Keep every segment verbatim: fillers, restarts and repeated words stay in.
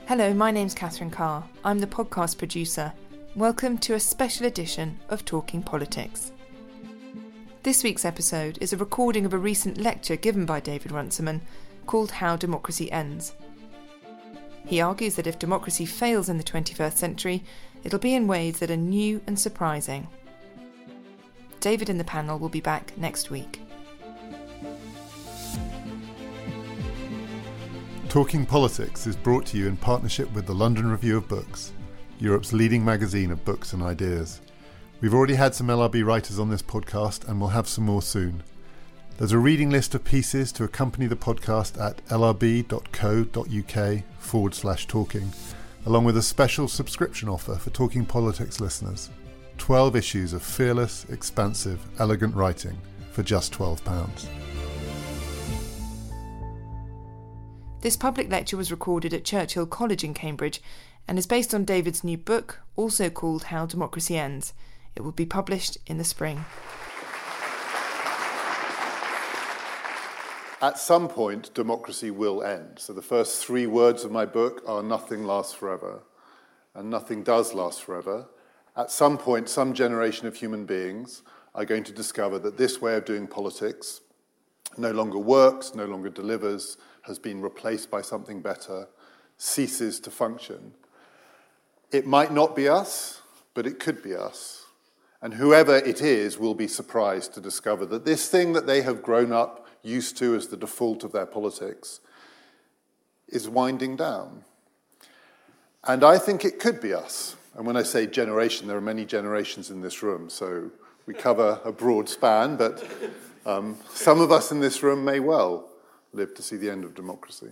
Hello, my name's Catherine Carr. I'm the podcast producer. Welcome to a special edition of Talking Politics. This week's episode is a recording of a recent lecture given by David Runciman called How Democracy Ends. He argues that if democracy fails in the twenty-first century, it'll be in ways that are new and surprising. David and the panel will be back next week. Talking Politics is brought to you in partnership with the London Review of Books, Europe's leading magazine of books and ideas. We've already had some L R B writers on this podcast and we'll have some more soon. There's a reading list of pieces to accompany the podcast at lrb.co.uk forward slash talking, along with a special subscription offer for Talking Politics listeners. twelve issues of fearless, expansive, elegant writing for just twelve pounds. This public lecture was recorded at Churchill College in Cambridge and is based on David's new book, also called How Democracy Ends. It will be published in the spring. At some point, democracy will end. So the first three words of my book are nothing lasts forever, and nothing does last forever. At some point, some generation of human beings are going to discover that this way of doing politics no longer works, no longer delivers, has been replaced by something better, ceases to function. It might not be us, but it could be us. And whoever it is will be surprised to discover that this thing that they have grown up used to as the default of their politics is winding down. And I think it could be us. And when I say generation, there are many generations in this room, so we cover a broad span, but um, some of us in this room may well live to see the end of democracy.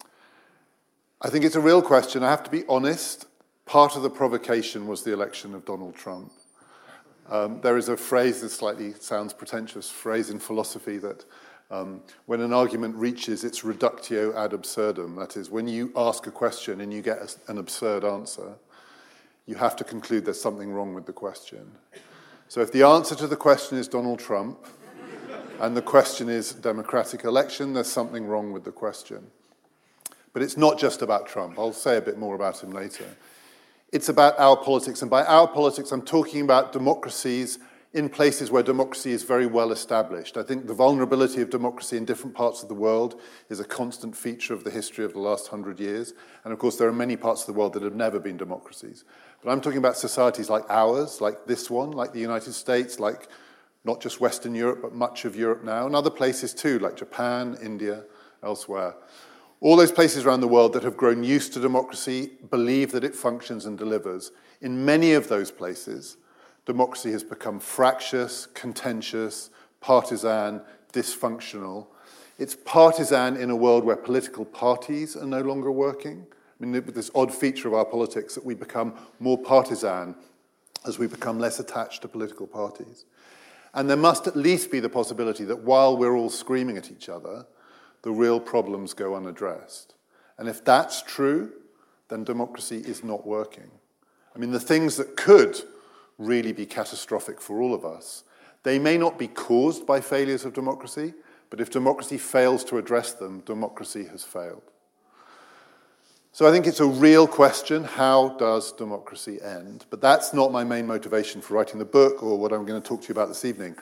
I think it's a real question. I have to be honest. Part of the provocation was the election of Donald Trump. Um, there is a phrase that slightly sounds pretentious, phrase in philosophy that um, when an argument reaches its reductio ad absurdum, that is, when you ask a question and you get a, an absurd answer, you have to conclude there's something wrong with the question. So if the answer to the question is Donald Trump, and the question is democratic election, there's something wrong with the question. But it's not just about Trump. I'll say a bit more about him later. It's about our politics, and by our politics, I'm talking about democracies in places where democracy is very well established. I think the vulnerability of democracy in different parts of the world is a constant feature of the history of the last hundred years. And of course, there are many parts of the world that have never been democracies. But I'm talking about societies like ours, like this one, like the United States, like not just Western Europe, but much of Europe now, and other places too, like Japan, India, elsewhere. All those places around the world that have grown used to democracy believe that it functions and delivers. In many of those places, democracy has become fractious, contentious, partisan, dysfunctional. It's partisan in a world where political parties are no longer working. I mean, this odd feature of our politics that we become more partisan as we become less attached to political parties. And there must at least be the possibility that while we're all screaming at each other, the real problems go unaddressed. And if that's true, then democracy is not working. I mean, the things that could really be catastrophic for all of us, they may not be caused by failures of democracy, but if democracy fails to address them, democracy has failed. So I think it's a real question, how does democracy end? But that's not my main motivation for writing the book or what I'm going to talk to you about this evening.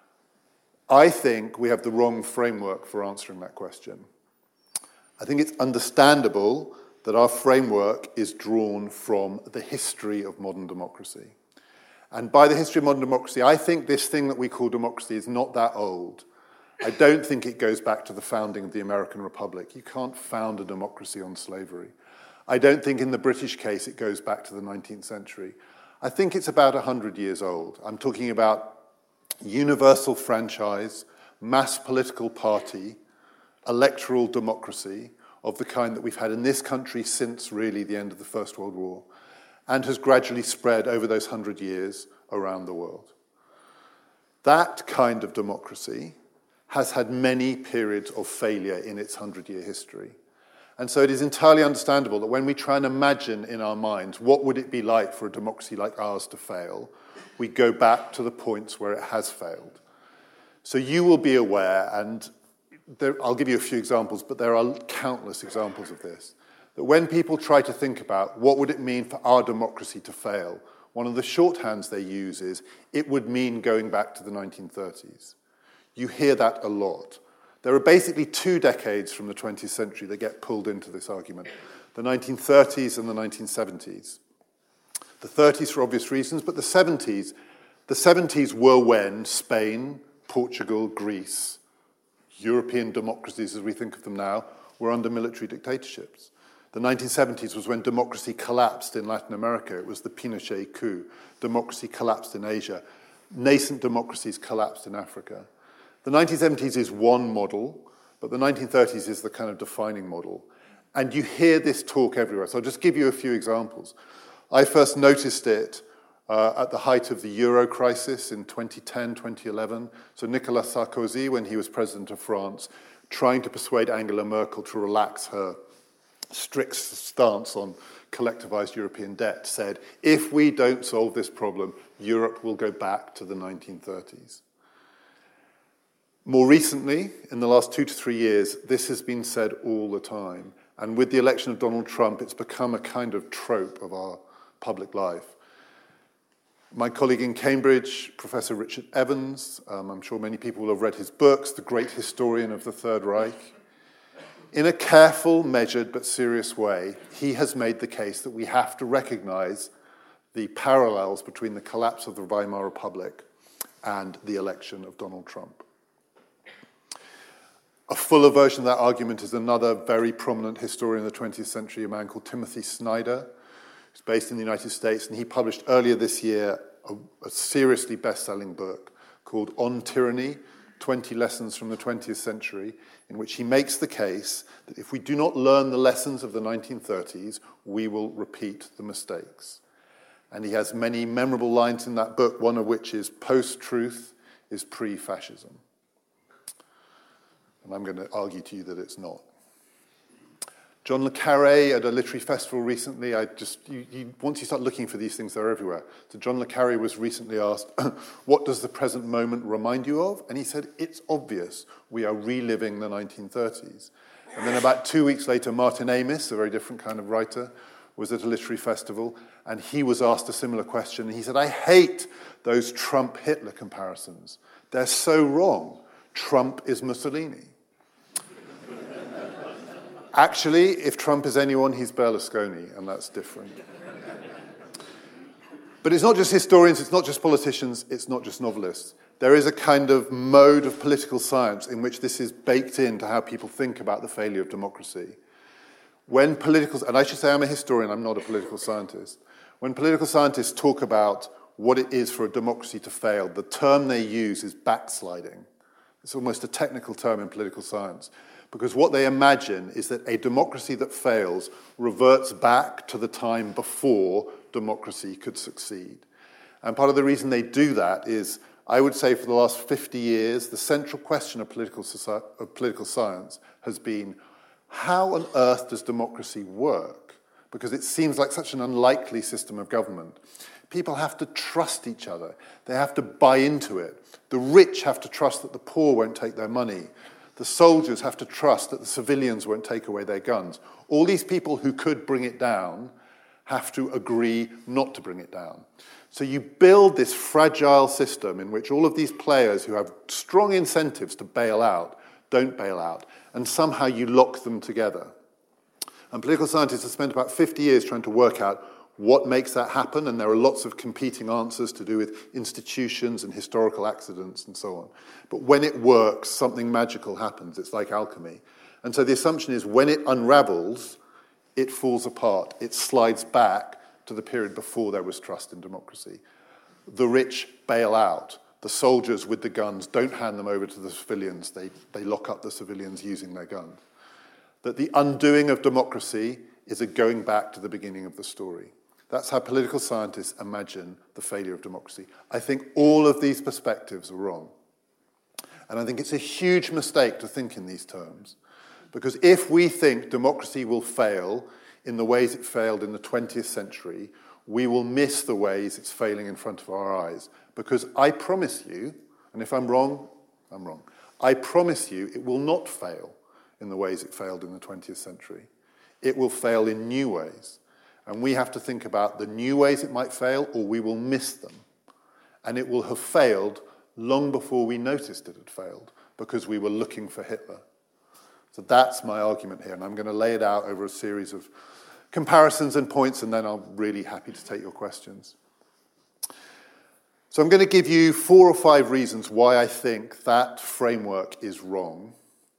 I think we have the wrong framework for answering that question. I think it's understandable that our framework is drawn from the history of modern democracy. And by the history of modern democracy, I think this thing that we call democracy is not that old. I don't think it goes back to the founding of the American Republic. You can't found a democracy on slavery. I don't think in the British case it goes back to the nineteenth century. I think it's about one hundred years old. I'm talking about universal franchise, mass political party, electoral democracy of the kind that we've had in this country since really the end of the First World War, and has gradually spread over those hundred years around the world. That kind of democracy has had many periods of failure in its hundred-year history. And so it is entirely understandable that when we try and imagine in our minds what would it be like for a democracy like ours to fail, we go back to the points where it has failed. So you will be aware, and there, I'll give you a few examples, but there are countless examples of this, that when people try to think about what would it mean for our democracy to fail, one of the shorthands they use is, it would mean going back to the nineteen thirties. You hear that a lot. There are basically two decades from the twentieth century that get pulled into this argument, the nineteen thirties and the nineteen seventies. The thirties for obvious reasons, but the seventies, the seventies were when Spain, Portugal, Greece, European democracies as we think of them now, were under military dictatorships. The nineteen seventies was when democracy collapsed in Latin America. It was the Pinochet coup. Democracy collapsed in Asia. Nascent democracies collapsed in Africa. The nineteen seventies is one model, but the nineteen thirties is the kind of defining model. And you hear this talk everywhere. So I'll just give you a few examples. I first noticed it uh, at the height of the Euro crisis in twenty ten, twenty eleven. So Nicolas Sarkozy, when he was president of France, trying to persuade Angela Merkel to relax her strict stance on collectivized European debt, said, if we don't solve this problem, Europe will go back to the nineteen thirties. More recently, in the last two to three years, this has been said all the time. And with the election of Donald Trump, it's become a kind of trope of our public life. My colleague in Cambridge, Professor Richard Evans, um, I'm sure many people will have read his books, The Great Historian of the Third Reich. In a careful, measured, but serious way, he has made the case that we have to recognize the parallels between the collapse of the Weimar Republic and the election of Donald Trump. A fuller version of that argument is another very prominent historian of the twentieth century, a man called Timothy Snyder, who's based in the United States, and he published earlier this year a, a seriously best-selling book called On Tyranny, twenty Lessons from the twentieth Century, in which he makes the case that if we do not learn the lessons of the nineteen thirties, we will repeat the mistakes. And he has many memorable lines in that book, one of which is, post-truth is pre-fascism. And I'm going to argue to you that it's not. John le Carré at a literary festival recently, I just, you, you, once you start looking for these things, they're everywhere. So John le Carré was recently asked, what does the present moment remind you of? And he said, it's obvious, we are reliving the nineteen thirties. And then about two weeks later, Martin Amis, a very different kind of writer, was at a literary festival, and he was asked a similar question, and he said, I hate those Trump-Hitler comparisons. They're so wrong. Trump is Mussolini. Actually, if Trump is anyone, he's Berlusconi, and that's different. But it's not just historians, it's not just politicians, it's not just novelists. There is a kind of mode of political science in which this is baked into how people think about the failure of democracy. When political, and I should say I'm a historian, I'm not a political scientist. When political scientists talk about what it is for a democracy to fail, the term they use is backsliding. It's almost a technical term in political science. Because what they imagine is that a democracy that fails reverts back to the time before democracy could succeed. And part of the reason they do that is, I would say for the last fifty years, the central question of political, society, of political science has been, how on earth does democracy work? Because it seems like such an unlikely system of government. People have to trust each other. They have to buy into it. The rich have to trust that the poor won't take their money. The soldiers have to trust that the civilians won't take away their guns. All these people who could bring it down have to agree not to bring it down. So you build this fragile system in which all of these players who have strong incentives to bail out don't bail out, and somehow you lock them together. And political scientists have spent about fifty years trying to work out what makes that happen, and there are lots of competing answers to do with institutions and historical accidents and so on. But when it works, something magical happens. It's like alchemy. And so the assumption is when it unravels, it falls apart. It slides back to the period before there was trust in democracy. The rich bail out. The soldiers with the guns don't hand them over to the civilians. They, they lock up the civilians using their guns. That the undoing of democracy is a going back to the beginning of the story. That's how political scientists imagine the failure of democracy. I think all of these perspectives are wrong. And I think it's a huge mistake to think in these terms. Because if we think democracy will fail in the ways it failed in the twentieth century, we will miss the ways it's failing in front of our eyes. Because I promise you, and if I'm wrong, I'm wrong, I promise you it will not fail in the ways it failed in the twentieth century. It will fail in new ways. And we have to think about the new ways it might fail, or we will miss them. And it will have failed long before we noticed it had failed, because we were looking for Hitler. So that's my argument here, and I'm going to lay it out over a series of comparisons and points, and then I'm really happy to take your questions. So I'm going to give you four or five reasons why I think that framework is wrong.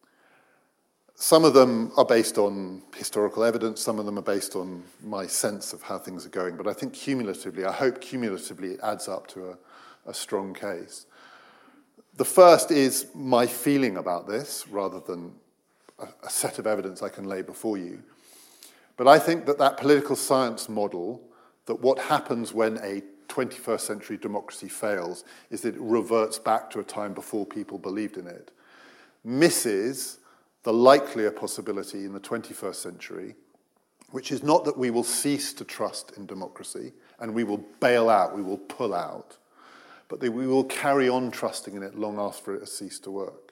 Some of them are based on historical evidence, some of them are based on my sense of how things are going, but I think cumulatively, I hope cumulatively it adds up to a, a strong case. The first is my feeling about this, rather than a, a set of evidence I can lay before you. But I think that that political science model, that what happens when a twenty-first century democracy fails is that it reverts back to a time before people believed in it, misses the likelier possibility in the twenty-first century, which is not that we will cease to trust in democracy and we will bail out, we will pull out, but that we will carry on trusting in it long after it has ceased to work.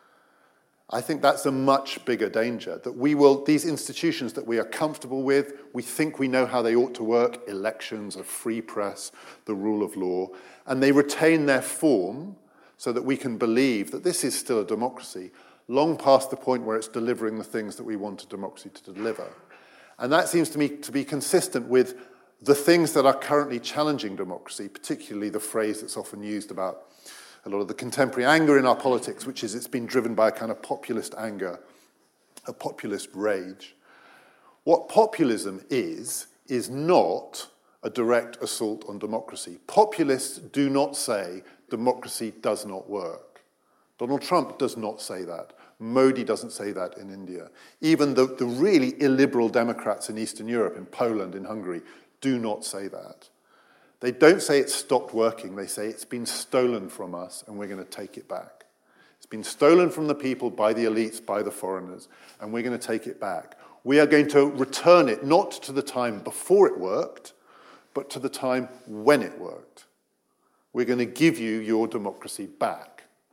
I think that's a much bigger danger, that we will, these institutions that we are comfortable with, we think we know how they ought to work, elections, a free press, the rule of law, and they retain their form so that we can believe that this is still a democracy, long past the point where it's delivering the things that we want a democracy to deliver. And that seems to me to be consistent with the things that are currently challenging democracy, particularly the phrase that's often used about a lot of the contemporary anger in our politics, which is it's been driven by a kind of populist anger, a populist rage. What populism is, is not a direct assault on democracy. Populists do not say democracy does not work. Donald Trump does not say that. Modi doesn't say that in India. Even the, the really illiberal Democrats in Eastern Europe, in Poland, in Hungary, do not say that. They don't say it's stopped working. They say it's been stolen from us and we're going to take it back. It's been stolen from the people by the elites, by the foreigners, and we're going to take it back. We are going to return it not to the time before it worked, but to the time when it worked. We're going to give you your democracy back.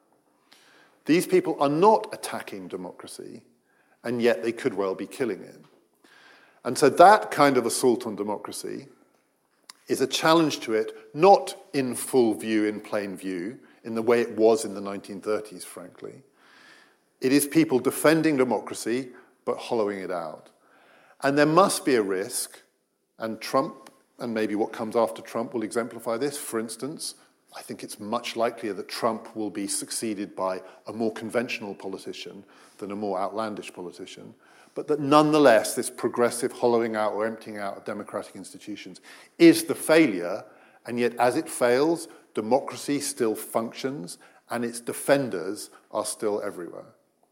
These people are not attacking democracy, and yet they could well be killing it. And so that kind of assault on democracy is a challenge to it, not in full view, in plain view, in the way it was in the nineteen thirties, frankly. It is people defending democracy, but hollowing it out. And there must be a risk, and Trump, and maybe what comes after Trump will exemplify this. For instance, I think it's much likelier that Trump will be succeeded by a more conventional politician than a more outlandish politician, but that nonetheless this progressive hollowing out or emptying out of democratic institutions is the failure, and yet as it fails, democracy still functions and its defenders are still everywhere.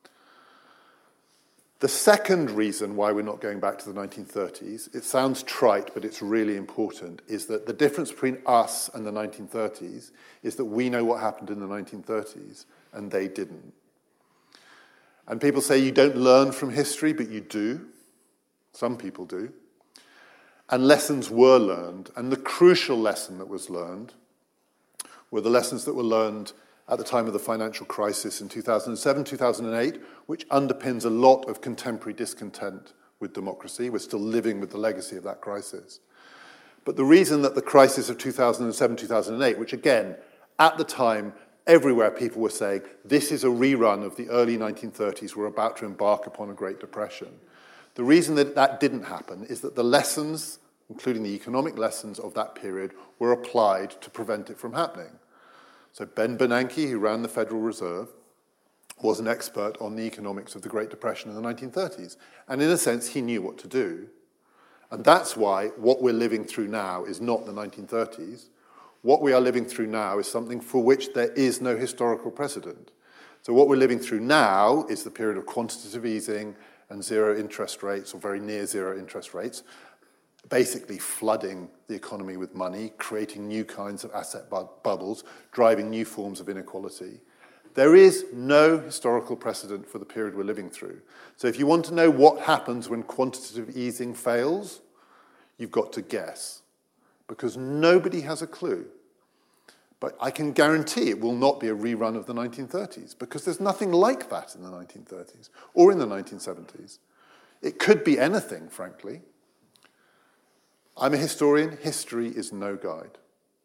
The second reason why we're not going back to the nineteen thirties, it sounds trite, but it's really important, is that the difference between us and the nineteen thirties is that we know what happened in the nineteen thirties, and they didn't. And people say you don't learn from history, but you do. Some people do. And lessons were learned, and the crucial lesson that was learned were the lessons that were learned at the time of the financial crisis in two thousand seven, two thousand eight, which underpins a lot of contemporary discontent with democracy. We're still living with the legacy of that crisis. But the reason that the crisis of two thousand seven, two thousand eight, which again, at the time, everywhere people were saying, this is a rerun of the early nineteen thirties, we're about to embark upon a Great Depression. The reason that that didn't happen is that the lessons, including the economic lessons of that period, were applied to prevent it from happening. So Ben Bernanke, who ran the Federal Reserve, was an expert on the economics of the Great Depression in the nineteen thirties. And in a sense, he knew what to do. And that's why what we're living through now is not the nineteen thirties. What we are living through now is something for which there is no historical precedent. So what we're living through now is the period of quantitative easing and zero interest rates, or very near zero interest rates, basically flooding the economy with money, creating new kinds of asset bu- bubbles, driving new forms of inequality. There is no historical precedent for the period we're living through. So if you want to know what happens when quantitative easing fails, you've got to guess, because nobody has a clue. But I can guarantee it will not be a rerun of the nineteen thirties, because there's nothing like that in the nineteen thirties or in the nineteen seventies. It could be anything, frankly. I'm a historian. History is no guide.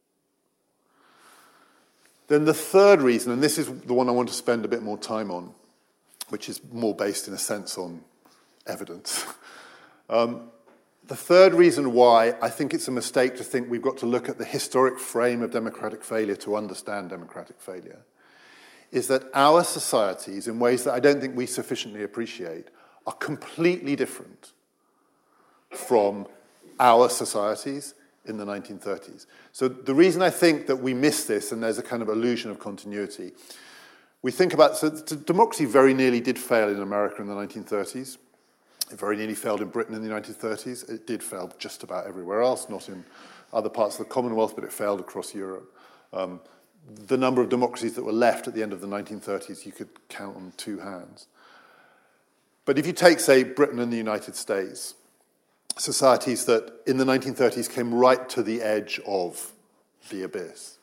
Then the third reason, and this is the one I want to spend a bit more time on, which is more based in a sense on evidence. Um, the third reason why I think it's a mistake to think we've got to look at the historic frame of democratic failure to understand democratic failure is that our societies, in ways that I don't think we sufficiently appreciate, are completely different from our societies in the nineteen thirties. So the reason I think that we miss this, and there's a kind of illusion of continuity, we think about, so democracy very nearly did fail in America in the nineteen thirties. It very nearly failed in Britain in the nineteen thirties. It did fail just about everywhere else, not in other parts of the Commonwealth, but it failed across Europe. Um, the number of democracies that were left at the end of the nineteen thirties, you could count on two hands. But if you take, say, Britain and the United States, societies that in the nineteen thirties came right to the edge of the abyss,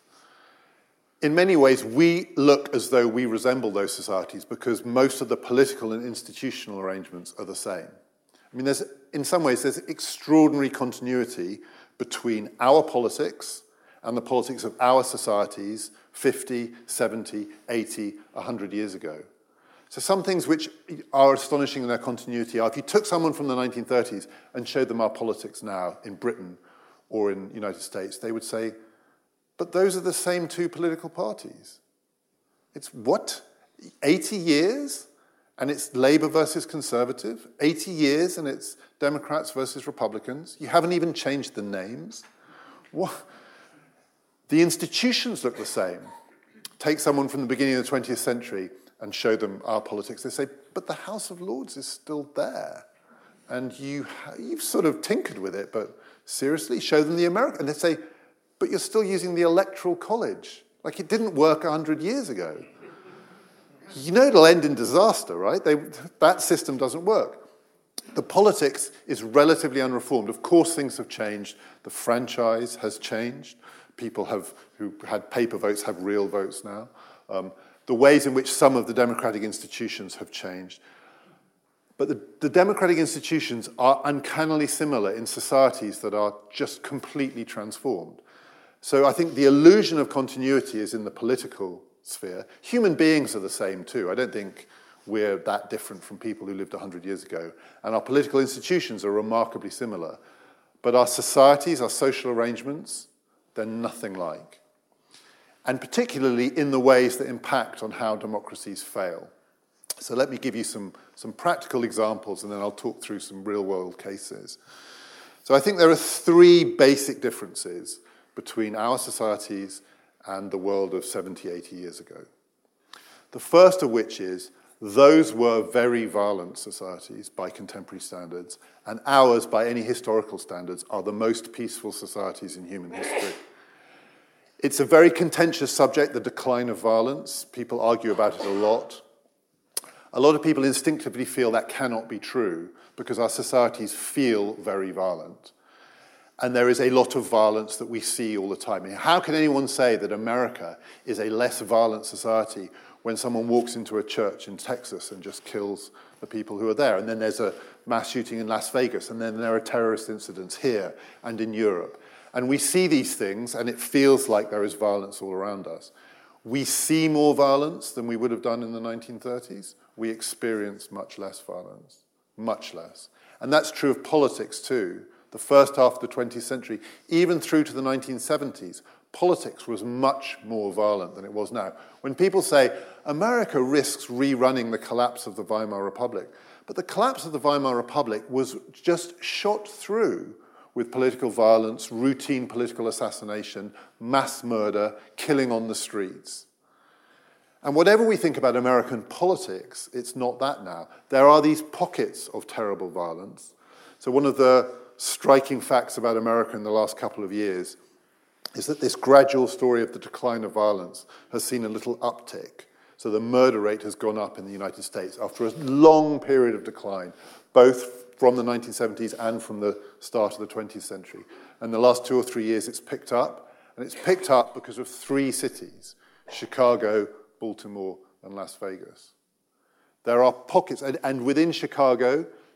in many ways, we look as though we resemble those societies because most of the political and institutional arrangements are the same. I mean, there's, in some ways, there's extraordinary continuity between our politics and the politics of our societies fifty, seventy, eighty, one hundred years ago. So some things which are astonishing in their continuity are if you took someone from the nineteen thirties and showed them our politics now in Britain or in the United States, they would say, but those are the same two political parties. It's what? eighty years and it's Labour versus Conservative? eighty years and it's Democrats versus Republicans? You haven't even changed the names? What? The institutions look the same. Take someone from the beginning of the twentieth century and show them our politics. They say, but the House of Lords is still there. And you, you've sort of tinkered with it, but seriously, show them the American. And they say, but you're still using the Electoral College. Like it didn't work one hundred years ago. You know it'll end in disaster, right? They, that system doesn't work. The politics is relatively unreformed. Of course, things have changed. The franchise has changed. People have who had paper votes have real votes now. Um, the ways in which some of the democratic institutions have changed. But the, the democratic institutions are uncannily similar in societies that are just completely transformed. So I think the illusion of continuity is in the political sphere. Human beings are the same too. I don't think we're that different from people who lived one hundred years ago. And our political institutions are remarkably similar. But our societies, our social arrangements, they're nothing like. And particularly in the ways that impact on how democracies fail. So let me give you some, some practical examples, and then I'll talk through some real-world cases. So I think there are three basic differences between our societies and the world of seventy, eighty years ago. The first of which is those were very violent societies by contemporary standards, and ours, by any historical standards, are the most peaceful societies in human history. It's a very contentious subject, the decline of violence. People argue about it a lot. A lot of people instinctively feel that cannot be true because our societies feel very violent. And there is a lot of violence that we see all the time. I mean, how can anyone say that America is a less violent society when someone walks into a church in Texas and just kills the people who are there? And then there's a mass shooting in Las Vegas, and then there are terrorist incidents here and in Europe. And we see these things, and it feels like there is violence all around us. We see more violence than we would have done in the nineteen thirties. We experience much less violence, much less. And that's true of politics too. The first half of the twentieth century, even through to the nineteen seventies, politics was much more violent than it was now. When people say, America risks rerunning the collapse of the Weimar Republic, but the collapse of the Weimar Republic was just shot through with political violence, routine political assassination, mass murder, killing on the streets. And whatever we think about American politics, it's not that now. There are these pockets of terrible violence. So one of the striking facts about America in the last couple of years is that this gradual story of the decline of violence has seen a little uptick. So the murder rate has gone up in the United States after a long period of decline, both from the nineteen seventies and from the start of the twentieth century. And the last two or three years it's picked up, and it's picked up because of three cities, Chicago, Baltimore, and Las Vegas. There are pockets, and, and within Chicago,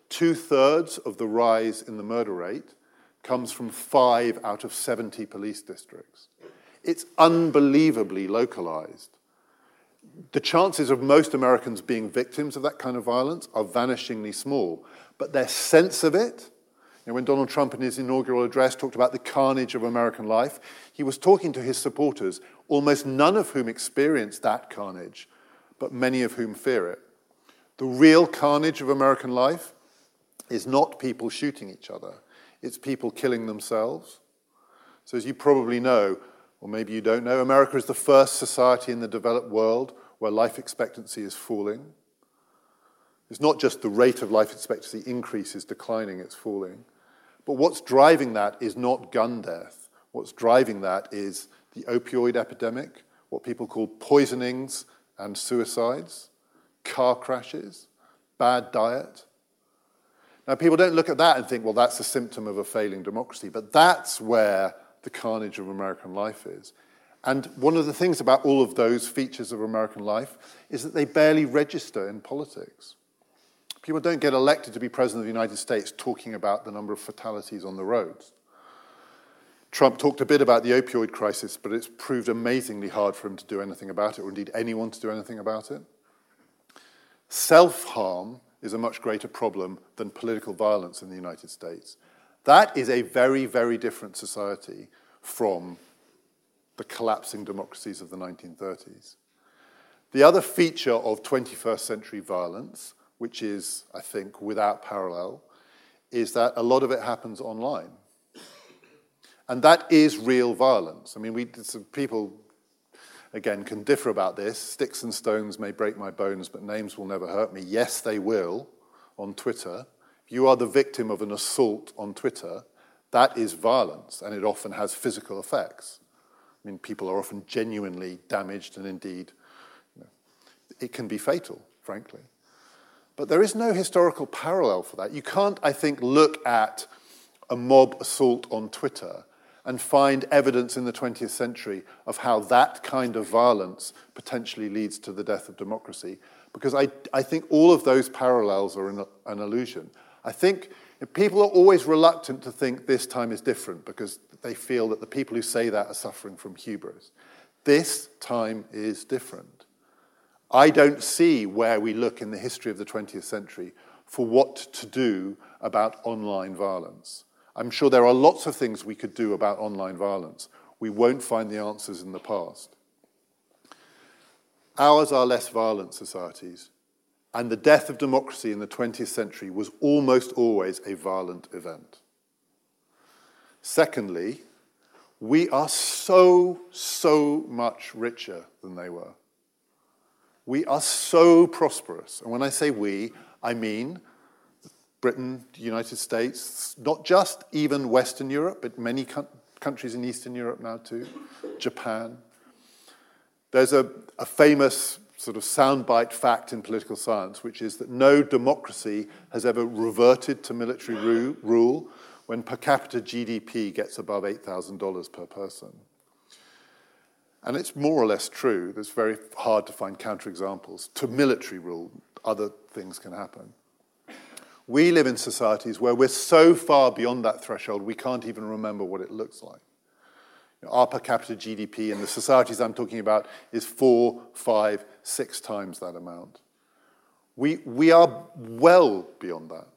Two-thirds of the rise in the murder rate comes from five out of seventy police districts. It's unbelievably localized. The chances of most Americans being victims of that kind of violence are vanishingly small, but their sense of it, you know, when Donald Trump in his inaugural address talked about the carnage of American life, he was talking to his supporters, almost none of whom experienced that carnage, but many of whom fear it. The real carnage of American life is not people shooting each other. It's people killing themselves. So as you probably know, or maybe you don't know, America is the first society in the developed world where life expectancy is falling. It's not just the rate of life expectancy increase is declining, it's falling. But what's driving that is not gun death. What's driving that is the opioid epidemic, what people call poisonings and suicides, car crashes, bad diet. Now, people don't look at that and think, well, that's a symptom of a failing democracy, but that's where the carnage of American life is. And one of the things about all of those features of American life is that they barely register in politics. People don't get elected to be president of the United States talking about the number of fatalities on the roads. Trump talked a bit about the opioid crisis, but it's proved amazingly hard for him to do anything about it, or indeed anyone to do anything about it. Self-harm is a much greater problem than political violence in the United States. That is a very, very different society from the collapsing democracies of the nineteen thirties. The other feature of twenty-first century violence, which is, I think, without parallel, is that a lot of it happens online. And that is real violence. I mean, we people, again, can differ about this. Sticks and stones may break my bones, but names will never hurt me. Yes, they will, on Twitter. If you are the victim of an assault on Twitter, that is violence, and it often has physical effects. I mean, people are often genuinely damaged, and indeed, you know, it can be fatal, frankly. But there is no historical parallel for that. You can't, I think, look at a mob assault on Twitter and find evidence in the twentieth century of how that kind of violence potentially leads to the death of democracy, because I, I think all of those parallels are an, an illusion. I think people are always reluctant to think this time is different because they feel that the people who say that are suffering from hubris. This time is different. I don't see where we look in the history of the twentieth century for what to do about online violence. I'm sure there are lots of things we could do about online violence. We won't find the answers in the past. Ours are less violent societies, and the death of democracy in the twentieth century was almost always a violent event. Secondly, we are so, so much richer than they were. We are so prosperous. And when I say we, I mean Britain, the United States, not just even Western Europe, but many co- countries in Eastern Europe now too, Japan. There's a, a famous sort of soundbite fact in political science, which is that no democracy has ever reverted to military ru- rule when per capita G D P gets above eight thousand dollars per person. And it's more or less true. It's very hard to find counterexamples. To military rule, other things can happen. We live in societies where we're so far beyond that threshold, we can't even remember what it looks like. You know, our per capita G D P in the societies I'm talking about is four, five, six times that amount. We, we are well beyond that.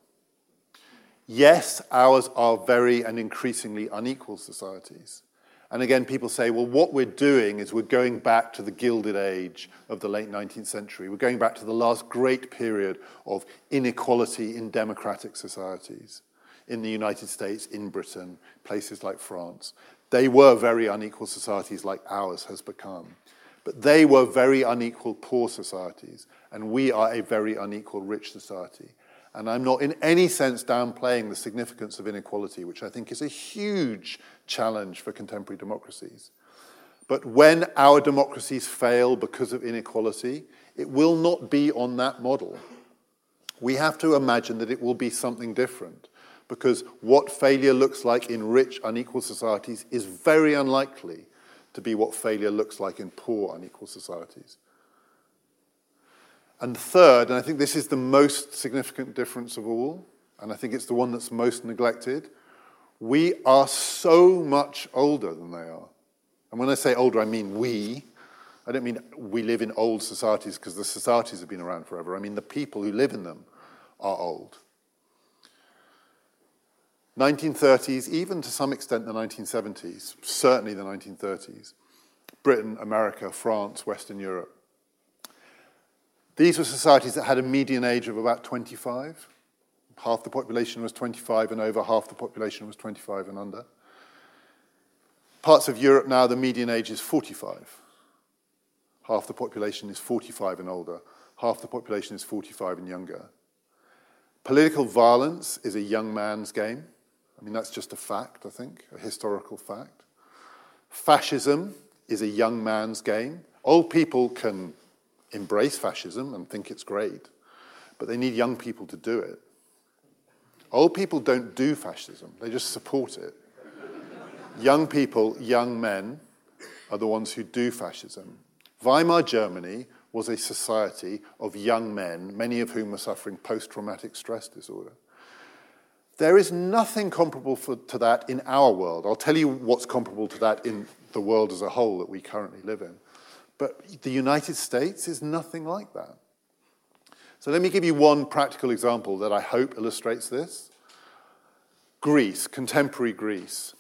Yes, ours are very and increasingly unequal societies. And again, people say, well, what we're doing is we're going back to the Gilded Age of the late nineteenth century. We're going back to the last great period of inequality in democratic societies in the United States, in Britain, places like France. They were very unequal societies like ours has become. But they were very unequal poor societies, and we are a very unequal rich society. And I'm not in any sense downplaying the significance of inequality, which I think is a huge challenge for contemporary democracies. But when our democracies fail because of inequality, it will not be on that model. We have to imagine that it will be something different, because what failure looks like in rich, unequal societies is very unlikely to be what failure looks like in poor, unequal societies. And third, and I think this is the most significant difference of all, and I think it's the one that's most neglected. We are so much older than they are. And when I say older, I mean we. I don't mean we live in old societies because the societies have been around forever. I mean the people who live in them are old. nineteen thirties, even to some extent the nineteen seventies, certainly the nineteen thirties, Britain, America, France, Western Europe. These were societies that had a median age of about twenty-five. Half the population was twenty-five and over, half the population was twenty-five and under. Parts of Europe now, the median age is forty-five. Half the population is forty-five and older. Half the population is forty-five and younger. Political violence is a young man's game. I mean, that's just a fact, I think, a historical fact. Fascism is a young man's game. Old people can embrace fascism and think it's great, but they need young people to do it. Old people don't do fascism, they just support it. Young people, young men, are the ones who do fascism. Weimar Germany was a society of young men, many of whom were suffering post-traumatic stress disorder. There is nothing comparable for, to that in our world. I'll tell you what's comparable to that in the world as a whole that we currently live in. But the United States is nothing like that. So let me give you one practical example that I hope illustrates this. Greece, contemporary Greece.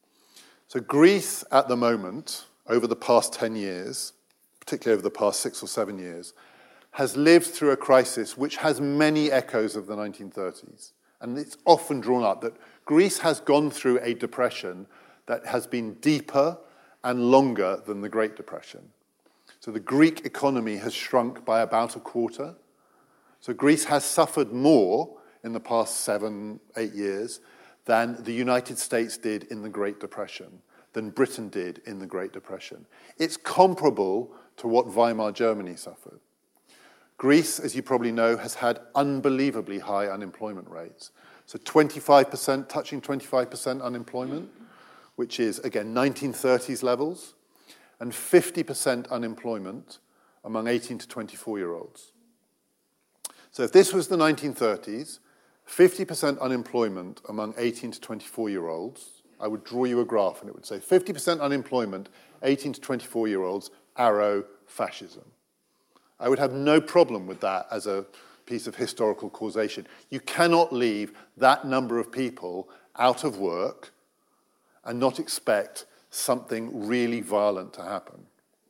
So Greece at the moment, over the past ten years, particularly over the past six or seven years, has lived through a crisis which has many echoes of the nineteen thirties. And it's often drawn up that Greece has gone through a depression that has been deeper and longer than the Great Depression. So the Greek economy has shrunk by about a quarter. So Greece has suffered more in the past seven, eight years than the United States did in the Great Depression, than Britain did in the Great Depression. It's comparable to what Weimar Germany suffered. Greece, as you probably know, has had unbelievably high unemployment rates. So twenty-five percent, touching twenty-five percent unemployment, which is, again, nineteen thirties levels, and fifty percent unemployment among eighteen to twenty-four-year-olds. So if this was the nineteen thirties, fifty percent unemployment among eighteen to twenty-four-year-olds, I would draw you a graph and it would say fifty percent unemployment, eighteen to twenty-four-year-olds, arrow, fascism. I would have no problem with that as a piece of historical causation. You cannot leave that number of people out of work and not expect something really violent to happen.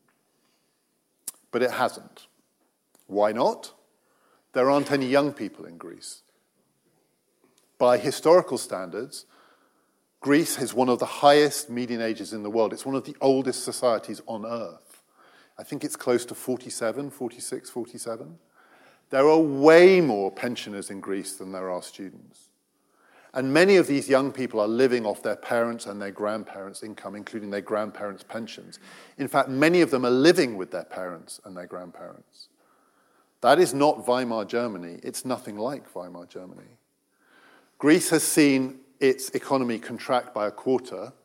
But it hasn't. Why not? There aren't any young people in Greece. By historical standards, Greece has one of the highest median ages in the world. It's one of the oldest societies on earth. I think it's close to forty-seven, forty-six, forty-seven. There are way more pensioners in Greece than there are students. And many of these young people are living off their parents' and their grandparents' income, including their grandparents' pensions. In fact, many of them are living with their parents and their grandparents. That is not Weimar Germany. It's nothing like Weimar Germany. Greece has seen its economy contract by a quarter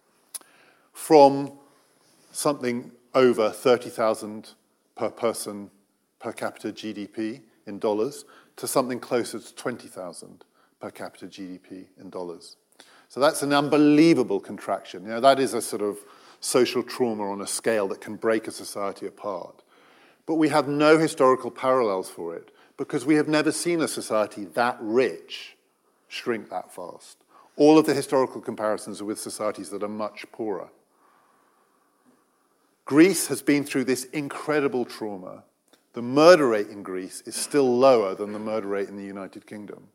from something over thirty thousand per person per capita G D P in dollars to something closer to twenty thousand per capita G D P in dollars. So that's an unbelievable contraction. You know, that is a sort of social trauma on a scale that can break a society apart. But we have no historical parallels for it because we have never seen a society that rich shrink that fast. All of the historical comparisons are with societies that are much poorer. Greece has been through this incredible trauma. The murder rate in Greece is still lower than the murder rate in the United Kingdom.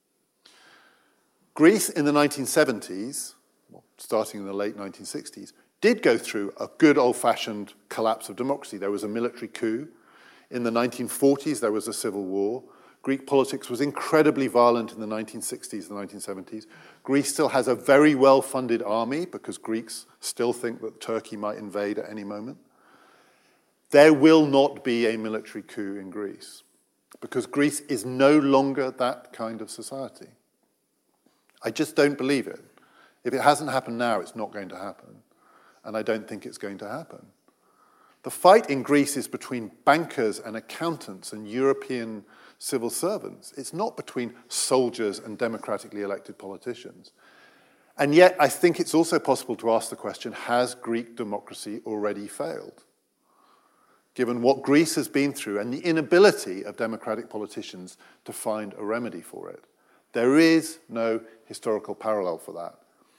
Greece in the nineteen seventies, well, starting in the late nineteen sixties, did go through a good old-fashioned collapse of democracy. There was a military coup. In the nineteen forties, there was a civil war. Greek politics was incredibly violent in the nineteen sixties and nineteen seventies. Greece still has a very well-funded army because Greeks still think that Turkey might invade at any moment. There will not be a military coup in Greece because Greece is no longer that kind of society. I just don't believe it. If it hasn't happened now, it's not going to happen. And I don't think it's going to happen. The fight in Greece is between bankers and accountants and European civil servants. It's not between soldiers and democratically elected politicians. And yet, I think it's also possible to ask the question, has Greek democracy already failed? Given what Greece has been through and the inability of democratic politicians to find a remedy for it. There is no historical parallel for that.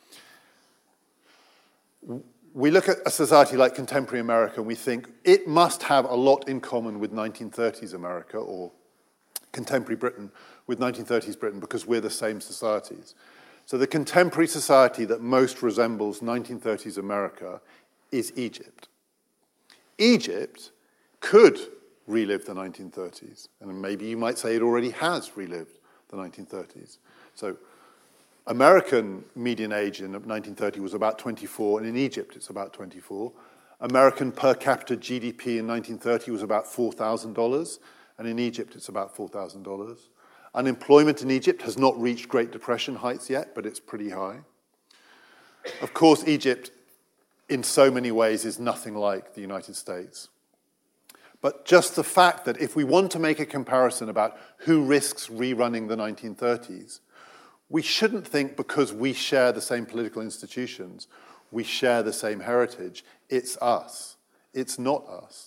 We look at a society like contemporary America and we think it must have a lot in common with nineteen thirties America or contemporary Britain with nineteen thirties Britain because we're the same societies. So the contemporary society that most resembles nineteen thirties America is Egypt. Egypt could relive the nineteen thirties, and maybe you might say it already has relived the nineteen thirties. So American median age in nineteen thirty was about twenty-four, and in Egypt it's about twenty-four. American per capita G D P in nineteen thirty was about four thousand dollars, and in Egypt it's about four thousand dollars. Unemployment in Egypt has not reached Great Depression heights yet, but it's pretty high. Of course, Egypt, in so many ways, is nothing like the United States. But just the fact that if we want to make a comparison about who risks rerunning the nineteen thirties, we shouldn't think because we share the same political institutions, we share the same heritage, it's us. It's not us.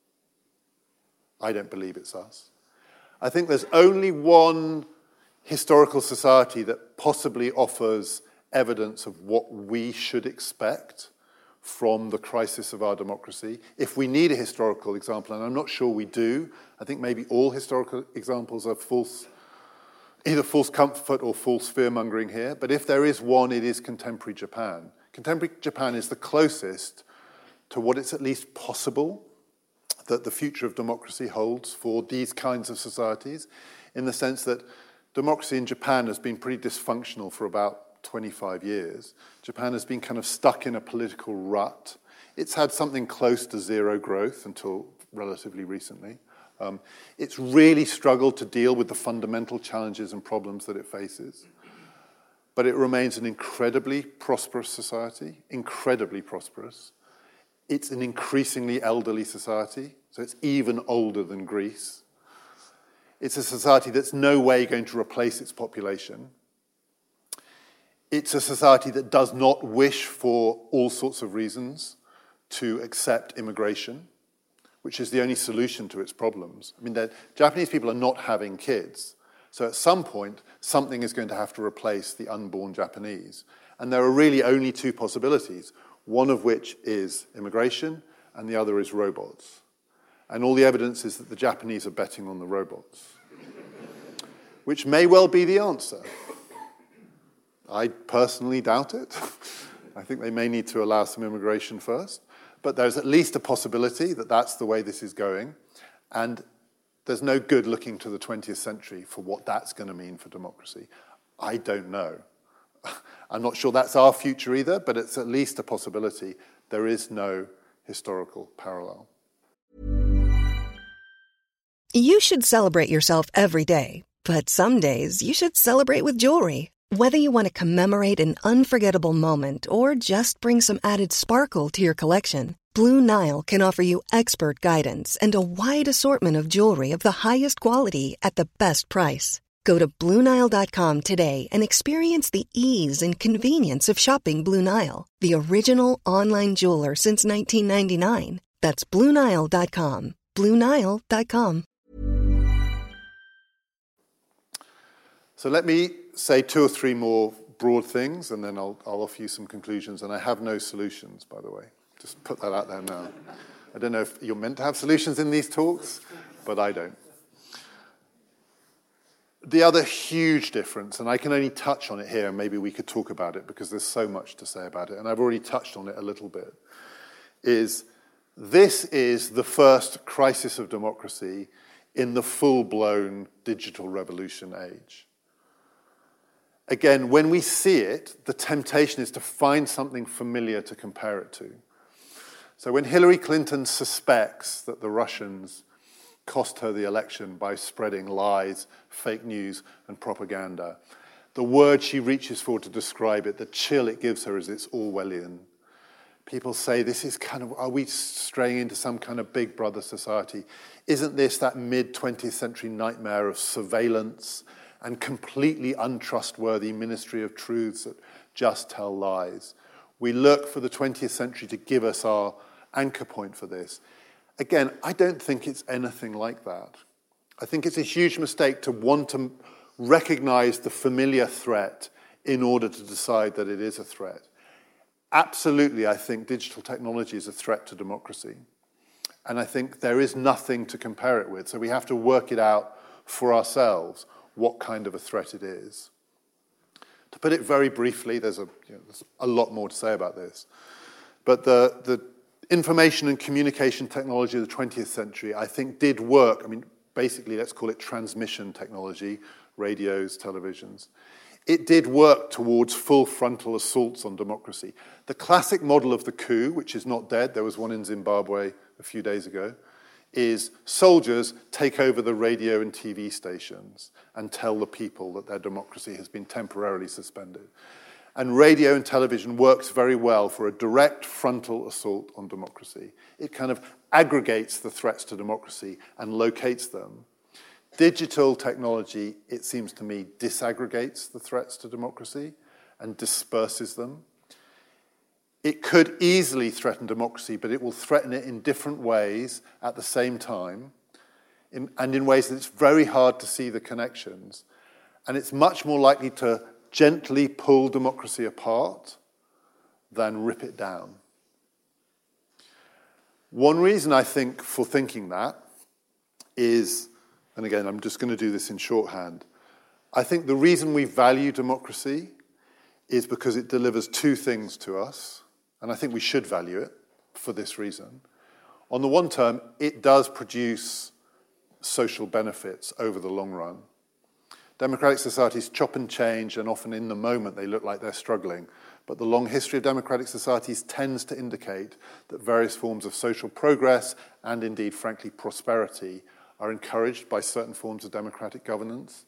I don't believe it's us. I think there's only one historical society that possibly offers evidence of what we should expect from the crisis of our democracy. If we need a historical example, and I'm not sure we do, I think maybe all historical examples are false, either false comfort or false fear-mongering here, but if there is one, it is contemporary Japan. Contemporary Japan is the closest to what it's at least possible that the future of democracy holds for these kinds of societies, in the sense that democracy in Japan has been pretty dysfunctional for about twenty-five years. Japan has been kind of stuck in a political rut. It's had something close to zero growth until relatively recently. Um, it's really struggled to deal with the fundamental challenges and problems that it faces. But it remains an incredibly prosperous society, incredibly prosperous. It's an increasingly elderly society, so it's even older than Greece. It's a society that's no way going to replace its population. It's a society that does not wish, for all sorts of reasons, to accept immigration, which is the only solution to its problems. I mean, the Japanese people are not having kids, so at some point, something is going to have to replace the unborn Japanese. And there are really only two possibilities, one of which is immigration, and the other is robots. And all the evidence is that the Japanese are betting on the robots, which may well be the answer. I personally doubt it. I think they may need to allow some immigration first. But there's at least a possibility that that's the way this is going. And there's no good looking to the twentieth century for what that's going to mean for democracy. I don't know. I'm not sure that's our future either, but it's at least a possibility. There is no historical parallel. You should celebrate yourself every day, but some days you should celebrate with jewelry. Whether you want to commemorate an unforgettable moment or just bring some added sparkle to your collection, Blue Nile can offer you expert guidance and a wide assortment of jewelry of the highest quality at the best price. Go to Blue Nile dot com today and experience the ease and convenience of shopping Blue Nile, the original online jeweler since nineteen ninety-nine. That's Blue Nile dot com. Blue Nile dot com. So let me say two or three more broad things, and then I'll, I'll offer you some conclusions. And I have no solutions, by the way. Just put that out there now. I don't know if you're meant to have solutions in these talks, but I don't. The other huge difference, and I can only touch on it here, and maybe we could talk about it because there's so much to say about it, and I've already touched on it a little bit, is this is the first crisis of democracy in the full-blown digital revolution age. Again, when we see it, the temptation is to find something familiar to compare it to. So when Hillary Clinton suspects that the Russians cost her the election by spreading lies, fake news, and propaganda, the word she reaches for to describe it, the chill it gives her, is it's Orwellian. people say this is kind of, are we straying into some kind of big brother society? Isn't this that mid-twentieth century nightmare of surveillance and completely untrustworthy ministry of truths that just tell lies? We look for the twentieth century to give us our anchor point for this. Again, I don't think it's anything like that. I think it's a huge mistake to want to recognize the familiar threat in order to decide that it is a threat. Absolutely, I think digital technology is a threat to democracy. And I think there is nothing to compare it with. So we have to work it out for ourselves, what kind of a threat it is. To put it very briefly, there's a, you know, there's a lot more to say about this. But the, the information and communication technology of the twentieth century, I think, did work. I mean, basically, let's call it transmission technology, radios, televisions. It did work towards full frontal assaults on democracy. The classic model of the coup, which is not dead, there was one in Zimbabwe a few days ago, is soldiers take over the radio and T V stations and tell the people that their democracy has been temporarily suspended. And radio and television works very well for a direct frontal assault on democracy. It kind of aggregates the threats to democracy and locates them. Digital technology, it seems to me, disaggregates the threats to democracy and disperses them. It could easily threaten democracy, but it will threaten it in different ways at the same time, in, and in ways that it's very hard to see the connections. And it's much more likely to gently pull democracy apart than rip it down. One reason, I think, for thinking that is, and again, I'm just going to do this in shorthand, I think the reason we value democracy is because it delivers two things to us, and I think we should value it for this reason. On the one term, it does produce social benefits over the long run. Democratic societies chop and change, and often in the moment they look like they're struggling. But the long history of democratic societies tends to indicate that various forms of social progress, and indeed, frankly, prosperity, are encouraged by certain forms of democratic governance.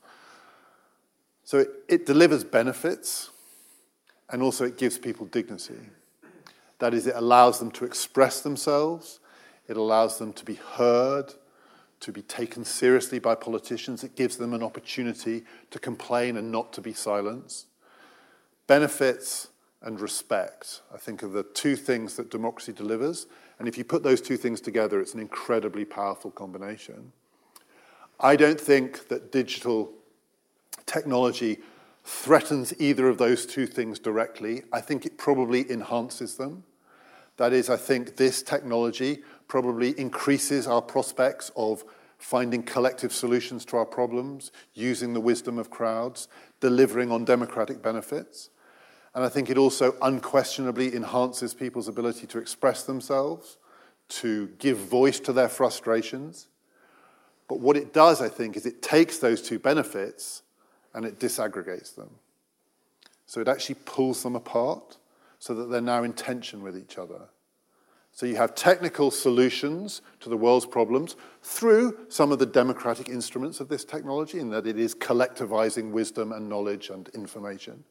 So it, it delivers benefits, and also it gives people dignity. That is, it allows them to express themselves, it allows them to be heard, to be taken seriously by politicians. It gives them an opportunity to complain and not to be silenced. Benefits and respect, I think, are the two things that democracy delivers. And if you put those two things together, it's an incredibly powerful combination. I don't think that digital technology threatens either of those two things directly. I think it probably enhances them. That is, I think this technology probably increases our prospects of finding collective solutions to our problems, using the wisdom of crowds, delivering on democratic benefits. And I think it also unquestionably enhances people's ability to express themselves, to give voice to their frustrations. But what it does, I think, is it takes those two benefits and it disaggregates them. So it actually pulls them apart so that they're now in tension with each other. So you have technical solutions to the world's problems through some of the democratic instruments of this technology, in that it is collectivizing wisdom and knowledge and information.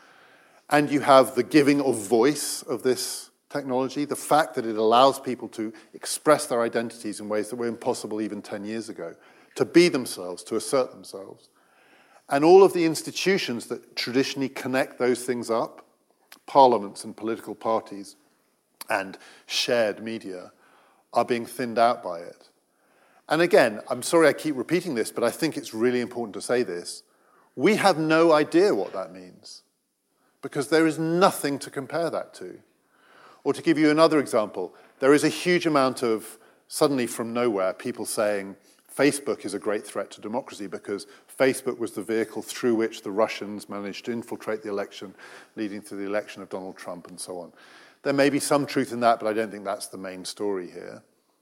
And you have the giving of voice of this technology, the fact that it allows people to express their identities in ways that were impossible even ten years ago, to be themselves, to assert themselves. And all of the institutions that traditionally connect those things up, parliaments and political parties and shared media, are being thinned out by it. And again, I'm sorry I keep repeating this, but I think it's really important to say this. We have no idea what that means, because there is nothing to compare that to. Or to give you another example, there is a huge amount of, suddenly from nowhere, people saying Facebook is a great threat to democracy because Facebook was the vehicle through which the Russians managed to infiltrate the election, leading to the election of Donald Trump and so on. There may be some truth in that, but I don't think that's the main story here.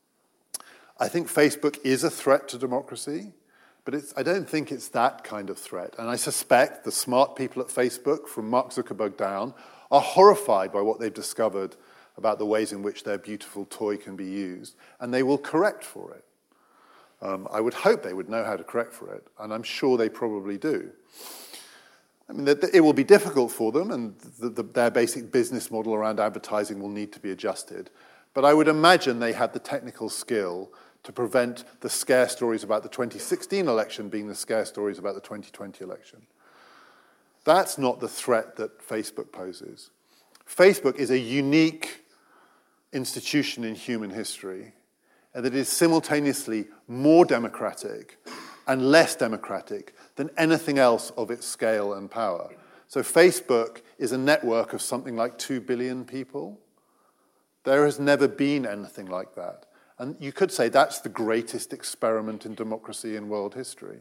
I think Facebook is a threat to democracy, but it's, I don't think it's that kind of threat. And I suspect the smart people at Facebook, from Mark Zuckerberg down, are horrified by what they've discovered about the ways in which their beautiful toy can be used, and they will correct for it. Um, I would hope they would know how to correct for it, and I'm sure they probably do. I mean, it will be difficult for them, and the, the, their basic business model around advertising will need to be adjusted. But I would imagine they have the technical skill to prevent the scare stories about the twenty sixteen election being the scare stories about the twenty twenty election. That's not the threat that Facebook poses. Facebook is a unique institution in human history, and that is simultaneously more democratic and less democratic than anything else of its scale and power. So Facebook is a network of something like two billion people. There has never been anything like that. And you could say that's the greatest experiment in democracy in world history.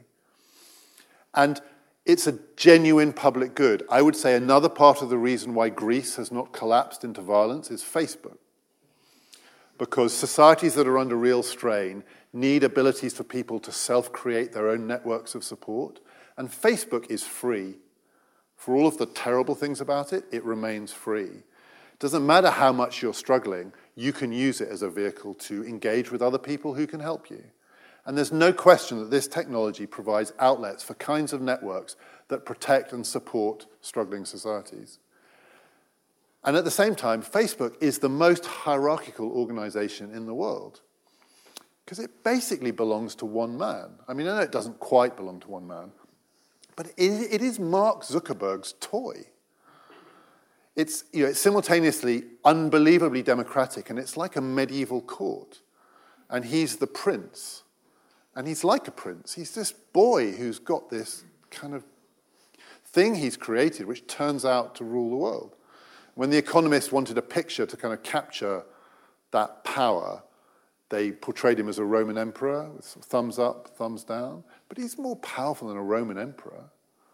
And it's a genuine public good. I would say another part of the reason why Greece has not collapsed into violence is Facebook. Because societies that are under real strain need abilities for people to self-create their own networks of support. And Facebook is free. For all of the terrible things about it, it remains free. It doesn't matter how much you're struggling, you can use it as a vehicle to engage with other people who can help you. And there's no question that this technology provides outlets for kinds of networks that protect and support struggling societies. And at the same time, Facebook is the most hierarchical organization in the world because it basically belongs to one man. I mean, I know it doesn't quite belong to one man, but it, it is Mark Zuckerberg's toy. It's, you know, it's simultaneously unbelievably democratic, and it's like a medieval court. And he's the prince. And he's like a prince. He's this boy who's got this kind of thing he's created, which turns out to rule the world. When The Economist wanted a picture to kind of capture that power, they portrayed him as a Roman emperor with thumbs up, thumbs down. But he's more powerful than a Roman emperor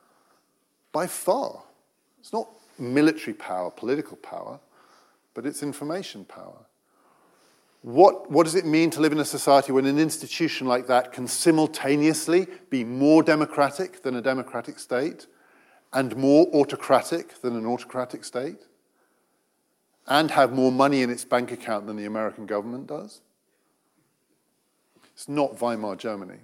by far. It's not military power, political power, but it's information power. What, what does it mean to live in a society when an institution like that can simultaneously be more democratic than a democratic state and more autocratic than an autocratic state and have more money in its bank account than the American government does? It's not Weimar Germany.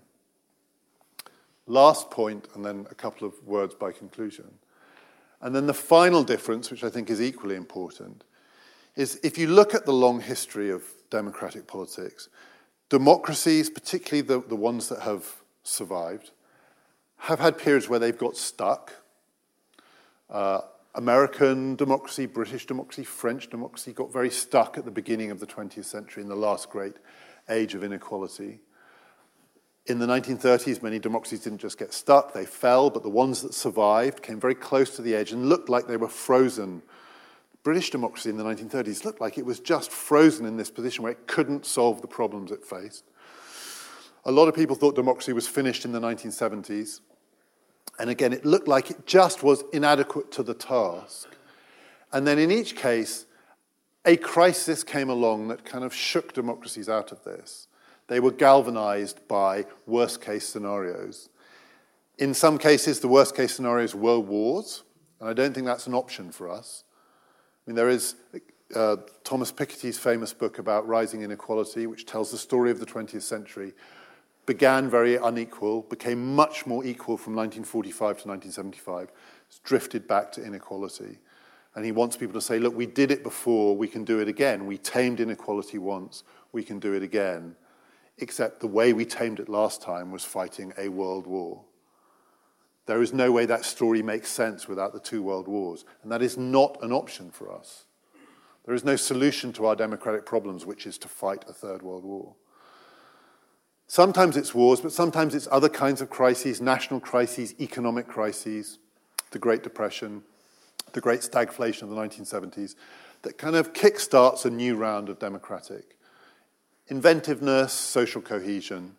Last point, and then a couple of words by conclusion. And then the final difference, which I think is equally important, is if you look at the long history of democratic politics, democracies, particularly the, the ones that have survived, have had periods where they've got stuck. Uh, American democracy, British democracy, French democracy got very stuck at the beginning of the twentieth century in the last great age of inequality. In the nineteen thirties, many democracies didn't just get stuck, they fell, but the ones that survived came very close to the edge and looked like they were frozen. British democracy in the nineteen thirties looked like it was just frozen in this position where it couldn't solve the problems it faced. A lot of people thought democracy was finished in the nineteen seventies. And again, it looked like it just was inadequate to the task. And then in each case, a crisis came along that kind of shook democracies out of this. They were galvanized by worst-case scenarios. In some cases, the worst-case scenarios were wars, and I don't think that's an option for us. I mean, there is uh, Thomas Piketty's famous book about rising inequality, which tells the story of the twentieth century, began very unequal, became much more equal from nineteen forty-five to nineteen seventy-five, it's drifted back to inequality. And he wants people to say, look, we did it before, we can do it again. We tamed inequality once, we can do it again. Except the way we tamed it last time was fighting a world war. There is no way that story makes sense without the two world wars, and that is not an option for us. There is no solution to our democratic problems, which is to fight a third world war. Sometimes it's wars, but sometimes it's other kinds of crises, national crises, economic crises, the Great Depression, the great stagflation of the nineteen seventies, that kind of kickstarts a new round of democratic inventiveness, social cohesion.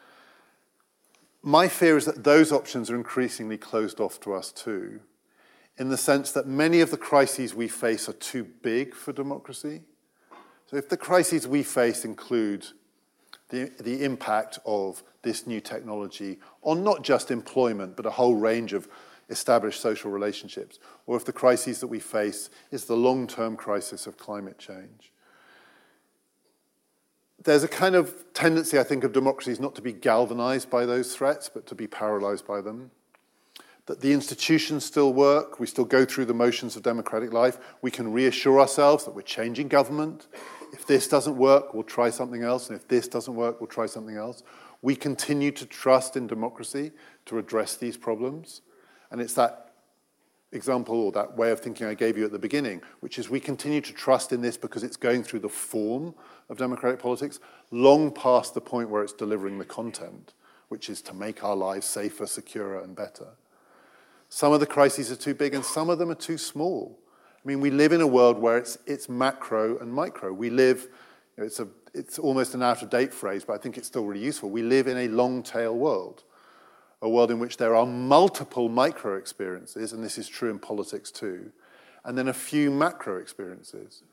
My fear is that those options are increasingly closed off to us too, in the sense that many of the crises we face are too big for democracy. So if the crises we face include the, the impact of this new technology on not just employment, but a whole range of established social relationships, or if the crises that we face is the long-term crisis of climate change, there's a kind of tendency, I think, of democracies not to be galvanized by those threats, but to be paralyzed by them. that the institutions still work, we still go through the motions of democratic life, we can reassure ourselves that we're changing government. If this doesn't work, we'll try something else, and if this doesn't work, we'll try something else. We continue to trust in democracy to address these problems, and it's that example or that way of thinking I gave you at the beginning, which is we continue to trust in this because it's going through the form of democratic politics, long past the point where it's delivering the content, which is to make our lives safer, securer, and better. Some of the crises are too big and some of them are too small. I mean, we live in a world where it's it's macro and micro. We live, you know, it's a it's almost an out-of-date phrase, but I think it's still really useful. We live in a long-tail world, a world in which there are multiple micro experiences, and this is true in politics too, and then a few macro experiences.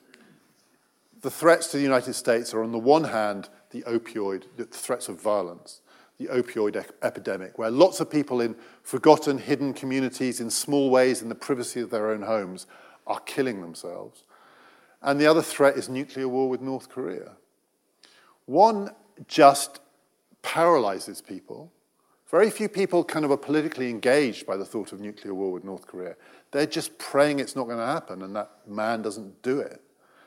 The threats to the United States are, on the one hand, the opioid, the threats of violence, the opioid e- epidemic, where lots of people in forgotten, hidden communities, in small ways, in the privacy of their own homes, are killing themselves. And the other threat is nuclear war with North Korea. One just paralyzes people. Very few people kind of are politically engaged by the thought of nuclear war with North Korea. They're just praying it's not going to happen and that man doesn't do it.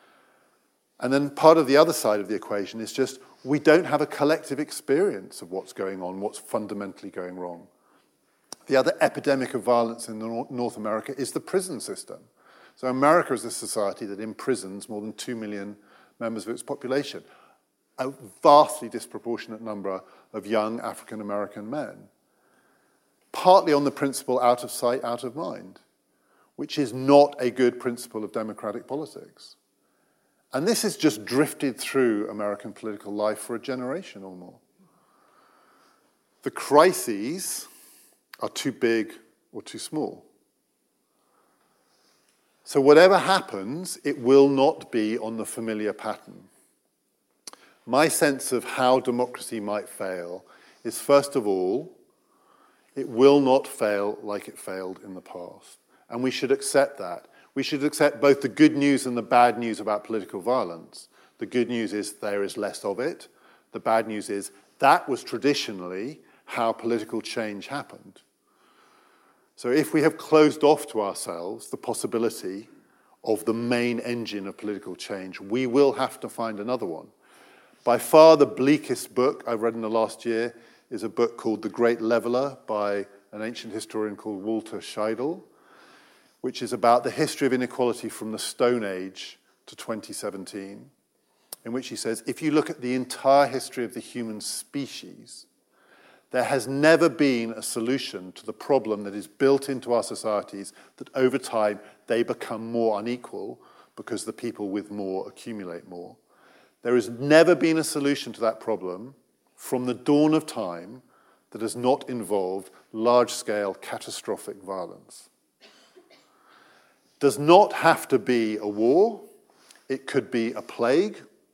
And then part of the other side of the equation is just we don't have a collective experience of what's going on, what's fundamentally going wrong. The other epidemic of violence in North America is the prison system. So America is a society that imprisons more than two million members of its population, a vastly disproportionate number of young African-American men, partly on the principle out of sight, out of mind, which is not a good principle of democratic politics. And this has just drifted through American political life for a generation or more. The crises are too big or too small. So whatever happens, it will not be on the familiar pattern. My sense of how democracy might fail is, first of all, it will not fail like it failed in the past. And we should accept that. We should accept both the good news and the bad news about political violence. The good news is there is less of it. The bad news is that was traditionally how political change happened. So if we have closed off to ourselves the possibility of the main engine of political change, we will have to find another one. By far the bleakest book I've read in the last year is a book called The Great Leveler by an ancient historian called Walter Scheidel, which is about the history of inequality from the Stone Age to twenty seventeen, in which he says, if you look at the entire history of the human species, there has never been a solution to the problem that is built into our societies that over time they become more unequal because the people with more accumulate more. There has never been a solution to that problem from the dawn of time that has not involved large-scale catastrophic violence. Does not have to be a war. It could be a plague.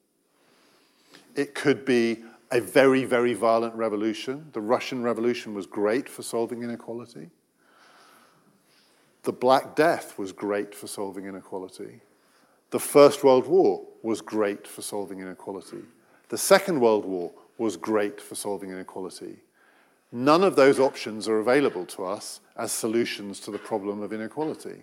It could be a very, very violent revolution. The Russian Revolution was great for solving inequality. The Black Death was great for solving inequality. The First World War was great for solving inequality. The Second World War was great for solving inequality. None of those options are available to us as solutions to the problem of inequality.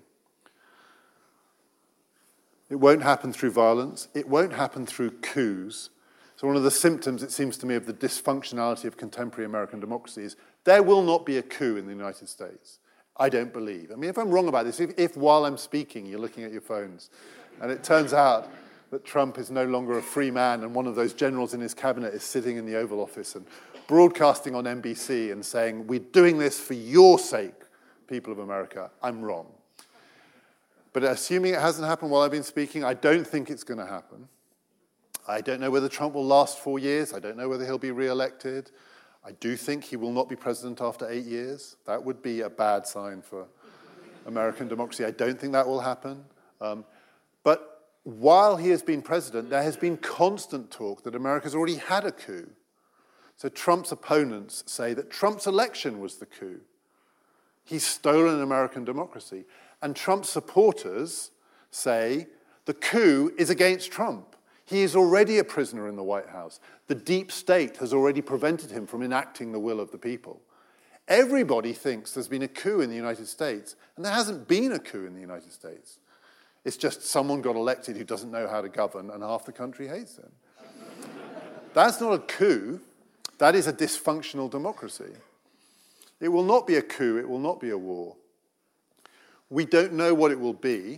It won't happen through violence. It won't happen through coups. So one of the symptoms, it seems to me, of the dysfunctionality of contemporary American democracy is there will not be a coup in the United States. I don't believe. I mean, if I'm wrong about this, if, if while I'm speaking you're looking at your phones and it turns out that Trump is no longer a free man and one of those generals in his cabinet is sitting in the Oval Office and broadcasting on N B C and saying, we're doing this for your sake, people of America, I'm wrong. But assuming it hasn't happened while I've been speaking, I don't think it's going to happen. I don't know whether Trump will last four years. I don't know whether he'll be re-elected. I do think he will not be president after eight years. That would be a bad sign for American democracy. I don't think that will happen. Um, but while he has been president, there has been constant talk that America's already had a coup. So Trump's opponents say that Trump's election was the coup. He's stolen American democracy. And Trump's supporters say the coup is against Trump. He is already a prisoner in the White House. The deep state has already prevented him from enacting the will of the people. Everybody thinks there's been a coup in the United States, and there hasn't been a coup in the United States. It's just someone got elected who doesn't know how to govern, and half the country hates him. That's not a coup. That is a dysfunctional democracy. It will not be a coup. It will not be a war. We don't know what it will be.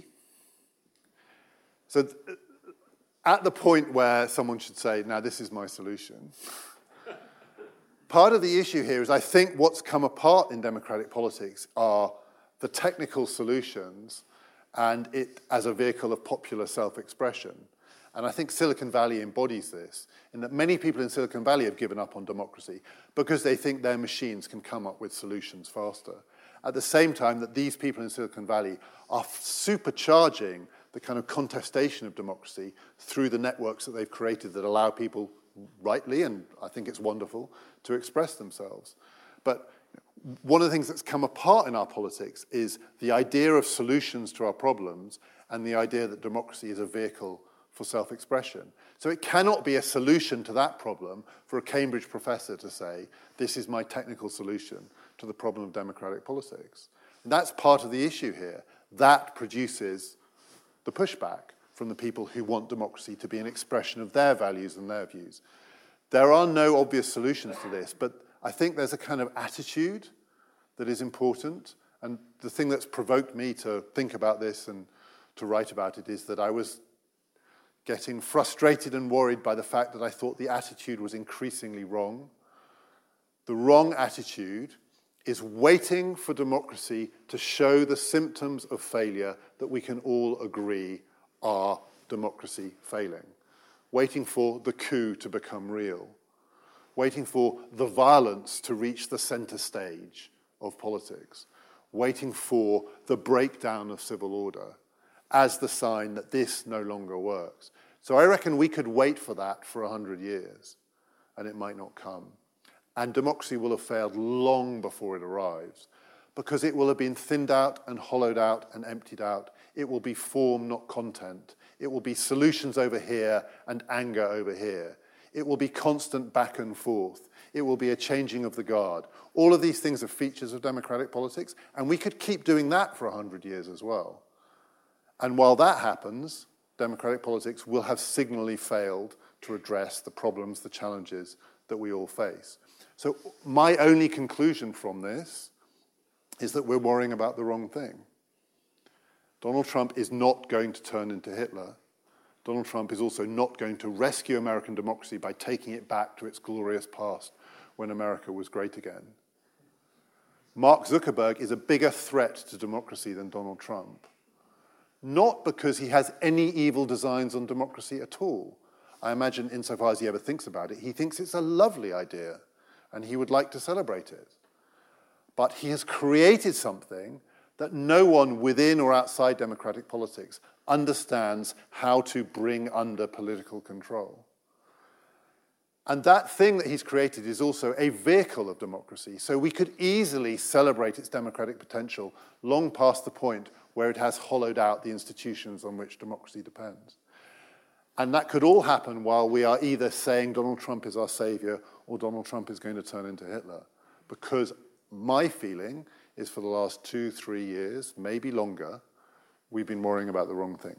So th- at the point where someone should say, now this is my solution, part of the issue here is I think what's come apart in democratic politics are the technical solutions and it as a vehicle of popular self-expression. And I think Silicon Valley embodies this, in that many people in Silicon Valley have given up on democracy because they think their machines can come up with solutions faster. At the same time that these people in Silicon Valley are supercharging the kind of contestation of democracy through the networks that they've created that allow people, rightly, and I think it's wonderful, to express themselves. But one of the things that's come apart in our politics is the idea of solutions to our problems and the idea that democracy is a vehicle for self-expression. So it cannot be a solution to that problem for a Cambridge professor to say, this is my technical solution to the problem of democratic politics. And that's part of the issue here. That produces the pushback from the people who want democracy to be an expression of their values and their views. There are no obvious solutions to this, but I think there's a kind of attitude that is important. And the thing that's provoked me to think about this and to write about it is that I was getting frustrated and worried by the fact that I thought the attitude was increasingly wrong. The wrong attitude is waiting for democracy to show the symptoms of failure that we can all agree are democracy failing. Waiting for the coup to become real. Waiting for the violence to reach the center stage of politics. Waiting for the breakdown of civil order as the sign that this no longer works. So I reckon we could wait for that for a hundred years, and it might not come. And democracy will have failed long before it arrives, because it will have been thinned out and hollowed out and emptied out. It will be form, not content. It will be solutions over here and anger over here. It will be constant back and forth. It will be a changing of the guard. All of these things are features of democratic politics, and we could keep doing that for a hundred years as well. And while that happens, democratic politics will have signally failed to address the problems, the challenges that we all face. So my only conclusion from this is that we're worrying about the wrong thing. Donald Trump is not going to turn into Hitler. Donald Trump is also not going to rescue American democracy by taking it back to its glorious past when America was great again. Mark Zuckerberg is a bigger threat to democracy than Donald Trump. Not because he has any evil designs on democracy at all. I imagine, insofar as he ever thinks about it, he thinks it's a lovely idea, and he would like to celebrate it. But he has created something that no one within or outside democratic politics understands how to bring under political control. And that thing that he's created is also a vehicle of democracy, so we could easily celebrate its democratic potential long past the point where it has hollowed out the institutions on which democracy depends. And that could all happen while we are either saying Donald Trump is our savior or Donald Trump is going to turn into Hitler. Because my feeling is for the last two, three years, maybe longer, we've been worrying about the wrong thing.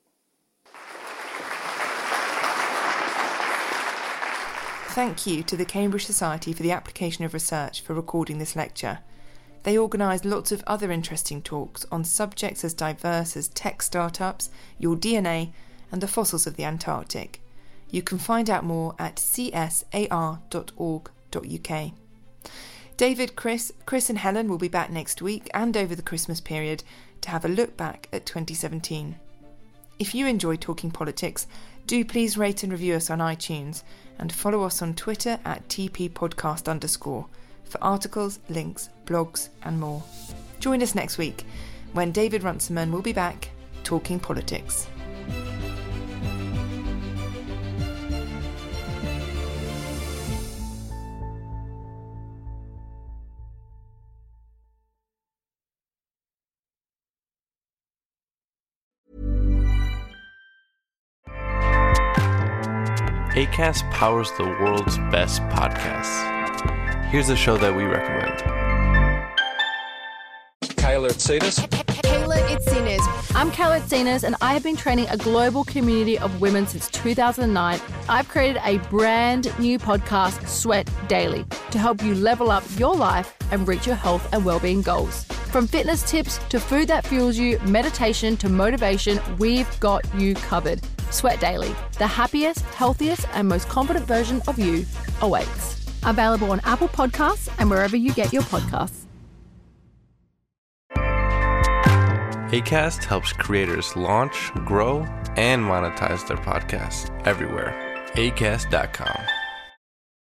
Thank you to the Cambridge Society for the Application of Research for recording this lecture. They organise lots of other interesting talks on subjects as diverse as tech startups, your D N A, and the fossils of the Antarctic. You can find out more at c s a r dot org dot u k. David, Chris, Chris and Helen will be back next week and over the Christmas period to have a look back at twenty seventeen. If you enjoy Talking Politics, do please rate and review us on iTunes and follow us on Twitter at tppodcast underscore for articles, links, blogs and more. Join us next week when David Runciman will be back talking politics. Acast powers the world's best podcasts. Here's a show that we recommend. Kayla Itsinas. Kayla Itsinas. I'm Kayla Itsinas, and I have been training a global community of women since two thousand nine. I've created a brand new podcast, Sweat Daily, to help you level up your life and reach your health and well-being goals. From fitness tips to food that fuels you, meditation to motivation, we've got you covered. Sweat Daily, the happiest, healthiest, and most confident version of you awaits. Available on Apple Podcasts and wherever you get your podcasts. Acast helps creators launch, grow, and monetize their podcasts everywhere. acast dot com.